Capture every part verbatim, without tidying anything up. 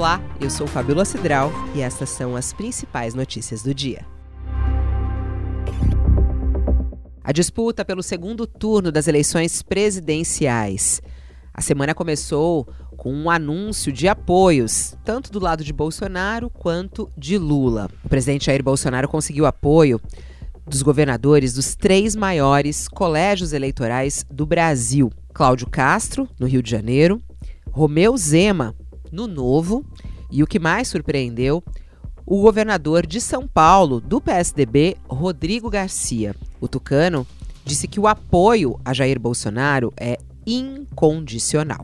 Olá, eu sou Fabíola Cidral e estas são as principais notícias do dia. A disputa pelo segundo turno das eleições presidenciais. A semana começou com um anúncio de apoios, tanto do lado de Bolsonaro quanto de Lula. O presidente Jair Bolsonaro conseguiu apoio dos governadores dos três maiores colégios eleitorais do Brasil. Cláudio Castro, no Rio de Janeiro, Romeu Zema, no Novo, e o que mais surpreendeu, o governador de São Paulo, do P S D B, Rodrigo Garcia. O tucano disse que o apoio a Jair Bolsonaro é incondicional.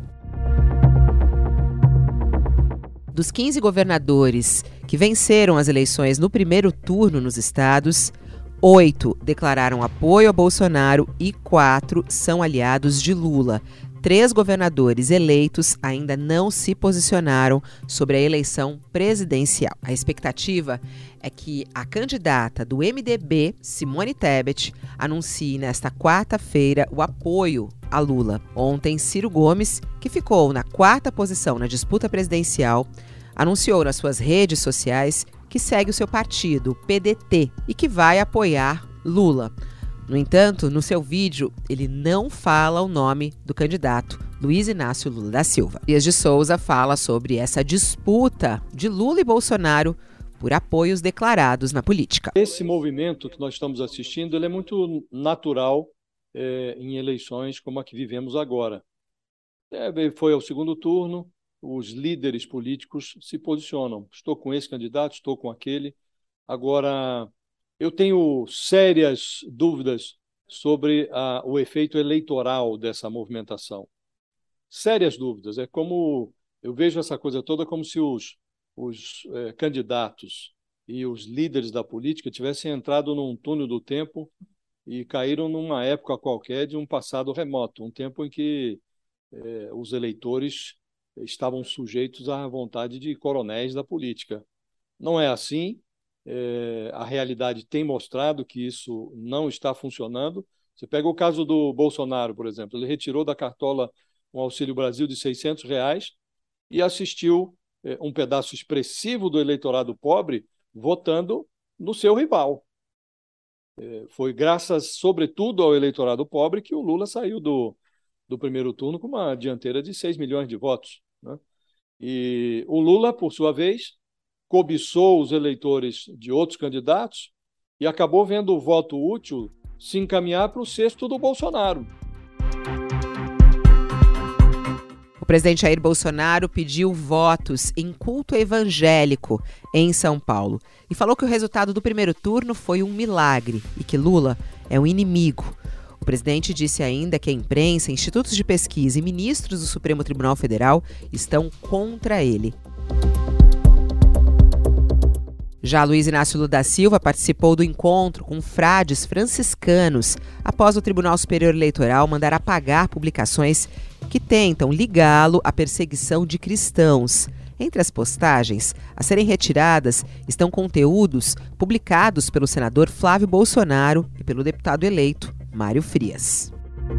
Dos quinze governadores que venceram as eleições no primeiro turno nos estados, oito declararam apoio a Bolsonaro e quatro são aliados de Lula. Três governadores eleitos ainda não se posicionaram sobre a eleição presidencial. A expectativa é que a candidata do M D B, Simone Tebet, anuncie nesta quarta-feira o apoio a Lula. Ontem, Ciro Gomes, que ficou na quarta posição na disputa presidencial, anunciou nas suas redes sociais que segue o seu partido, o P D T, e que vai apoiar Lula. No entanto, no seu vídeo, ele não fala o nome do candidato, Luiz Inácio Lula da Silva. Dias de Souza fala sobre essa disputa de Lula e Bolsonaro por apoios declarados na política. Esse movimento que nós estamos assistindo ele é muito natural é, em eleições como a que vivemos agora. É, foi ao segundo turno, os líderes políticos se posicionam. Estou com esse candidato, estou com aquele. Agora, eu tenho sérias dúvidas sobre a, o efeito eleitoral dessa movimentação. Sérias dúvidas. É como eu vejo essa coisa toda como se os, os é, candidatos e os líderes da política tivessem entrado num túnel do tempo e caíram numa época qualquer de um passado remoto, um tempo em que é, os eleitores estavam sujeitos à vontade de coronéis da política. Não é assim. É, a realidade tem mostrado que isso não está funcionando. Você pega o caso do Bolsonaro, por exemplo. Ele retirou da cartola um Auxílio Brasil de seiscentos reais e assistiu é, um pedaço expressivo do eleitorado pobre votando no seu rival. É, foi graças, sobretudo, ao eleitorado pobre que o Lula saiu do, do primeiro turno com uma dianteira de seis milhões de votos, né? E o Lula, por sua vez, cobiçou os eleitores de outros candidatos e acabou vendo o voto útil se encaminhar para o cesto do Bolsonaro. O presidente Jair Bolsonaro pediu votos em culto evangélico em São Paulo e falou que o resultado do primeiro turno foi um milagre e que Lula é um inimigo. O presidente disse ainda que a imprensa, institutos de pesquisa e ministros do Supremo Tribunal Federal estão contra ele. Já Luiz Inácio Lula da Silva participou do encontro com frades franciscanos após o Tribunal Superior Eleitoral mandar apagar publicações que tentam ligá-lo à perseguição de cristãos. Entre as postagens a serem retiradas estão conteúdos publicados pelo senador Flávio Bolsonaro e pelo deputado eleito Mário Frias.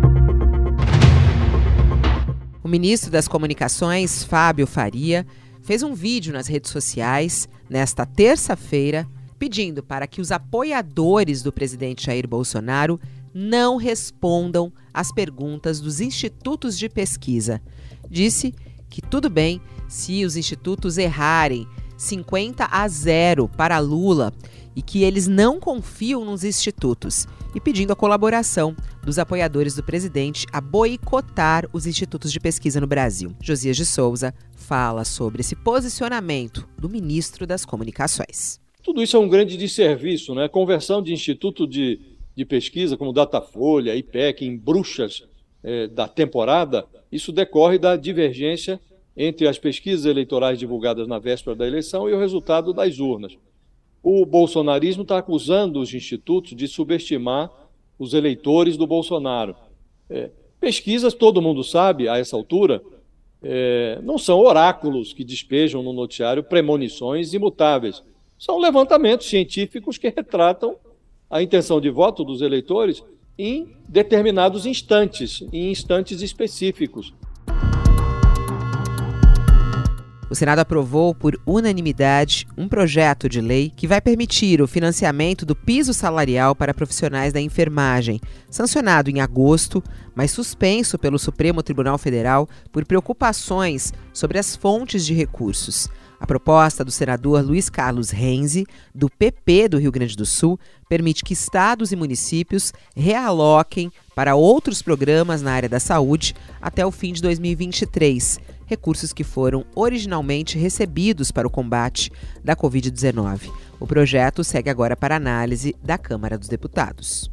O ministro das Comunicações, Fábio Faria, fez um vídeo nas redes sociais nesta terça-feira pedindo para que os apoiadores do presidente Jair Bolsonaro não respondam às perguntas dos institutos de pesquisa. Disse que tudo bem se os institutos errarem cinquenta a zero para Lula e que eles não confiam nos institutos e pedindo a colaboração dos apoiadores do presidente a boicotar os institutos de pesquisa no Brasil. Josias de Souza fala sobre esse posicionamento do ministro das Comunicações. Tudo isso é um grande desserviço, né? Conversão de instituto de, de pesquisa como Datafolha, I P E C, em bruxas é, da temporada, isso decorre da divergência entre as pesquisas eleitorais divulgadas na véspera da eleição e o resultado das urnas. O bolsonarismo está acusando os institutos de subestimar os eleitores do Bolsonaro. É, pesquisas, todo mundo sabe, a essa altura, é, não são oráculos que despejam no noticiário premonições imutáveis. São levantamentos científicos que retratam a intenção de voto dos eleitores em determinados instantes, em instantes específicos. O Senado aprovou por unanimidade um projeto de lei que vai permitir o financiamento do piso salarial para profissionais da enfermagem, sancionado em agosto, mas suspenso pelo Supremo Tribunal Federal por preocupações sobre as fontes de recursos. A proposta do senador Luiz Carlos Renzi, do P P do Rio Grande do Sul, permite que estados e municípios realoquem para outros programas na área da saúde até o fim de dois mil e vinte e três, recursos que foram originalmente recebidos para o combate da covid dezenove. O projeto segue agora para análise da Câmara dos Deputados.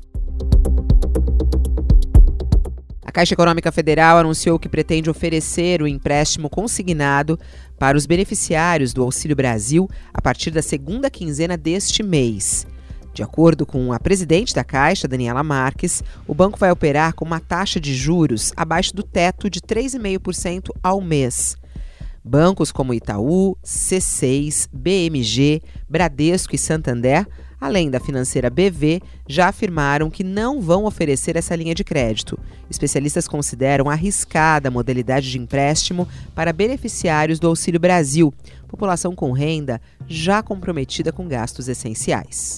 A Caixa Econômica Federal anunciou que pretende oferecer o empréstimo consignado para os beneficiários do Auxílio Brasil a partir da segunda quinzena deste mês. De acordo com a presidente da Caixa, Daniela Marques, o banco vai operar com uma taxa de juros abaixo do teto de três vírgula cinco por cento ao mês. Bancos como Itaú, C seis, B M G, Bradesco e Santander, além da financeira B V, já afirmaram que não vão oferecer essa linha de crédito. Especialistas consideram arriscada a modalidade de empréstimo para beneficiários do Auxílio Brasil, população com renda já comprometida com gastos essenciais.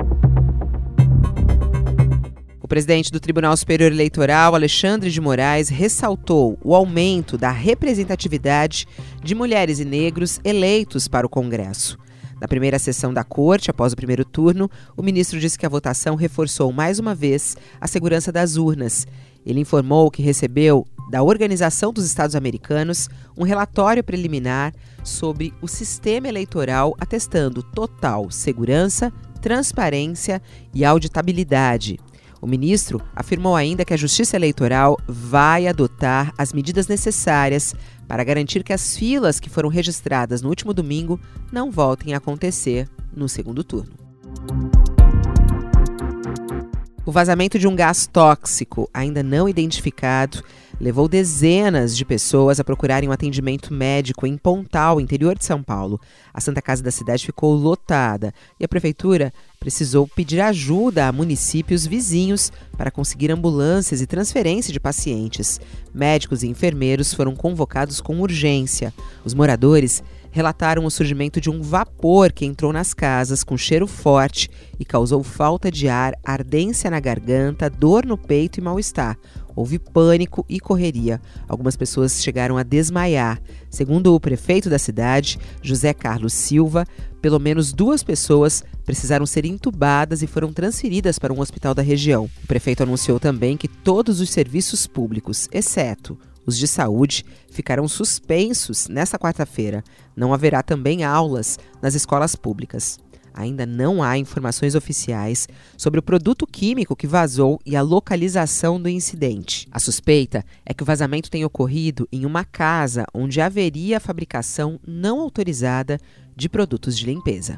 O presidente do Tribunal Superior Eleitoral, Alexandre de Moraes, ressaltou o aumento da representatividade de mulheres e negros eleitos para o Congresso. Na primeira sessão da Corte, após o primeiro turno, o ministro disse que a votação reforçou mais uma vez a segurança das urnas. Ele informou que recebeu da Organização dos Estados Americanos um relatório preliminar sobre o sistema eleitoral atestando total segurança, transparência e auditabilidade. O ministro afirmou ainda que a Justiça Eleitoral vai adotar as medidas necessárias para garantir que as filas que foram registradas no último domingo não voltem a acontecer no segundo turno. O vazamento de um gás tóxico, ainda não identificado, levou dezenas de pessoas a procurarem um atendimento médico em Pontal, interior de São Paulo. A Santa Casa da cidade ficou lotada e a prefeitura precisou pedir ajuda a municípios vizinhos para conseguir ambulâncias e transferência de pacientes. Médicos e enfermeiros foram convocados com urgência. Os moradores relataram o surgimento de um vapor que entrou nas casas com cheiro forte e causou falta de ar, ardência na garganta, dor no peito e mal-estar. Houve pânico e correria. Algumas pessoas chegaram a desmaiar. Segundo o prefeito da cidade, José Carlos Silva, pelo menos duas pessoas precisaram ser entubadas e foram transferidas para um hospital da região. O prefeito anunciou também que todos os serviços públicos, exceto os de saúde, ficarão suspensos nesta quarta-feira. Não haverá também aulas nas escolas públicas. Ainda não há informações oficiais sobre o produto químico que vazou e a localização do incidente. A suspeita é que o vazamento tenha ocorrido em uma casa onde haveria a fabricação não autorizada de produtos de limpeza.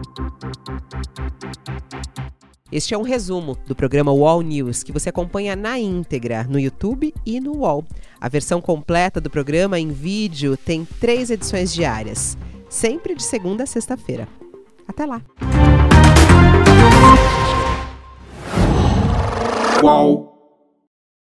Este é um resumo do programa U O L News, que você acompanha na íntegra no YouTube e no U O L. A versão completa do programa em vídeo tem três edições diárias, sempre de segunda a sexta-feira. Até lá! U O L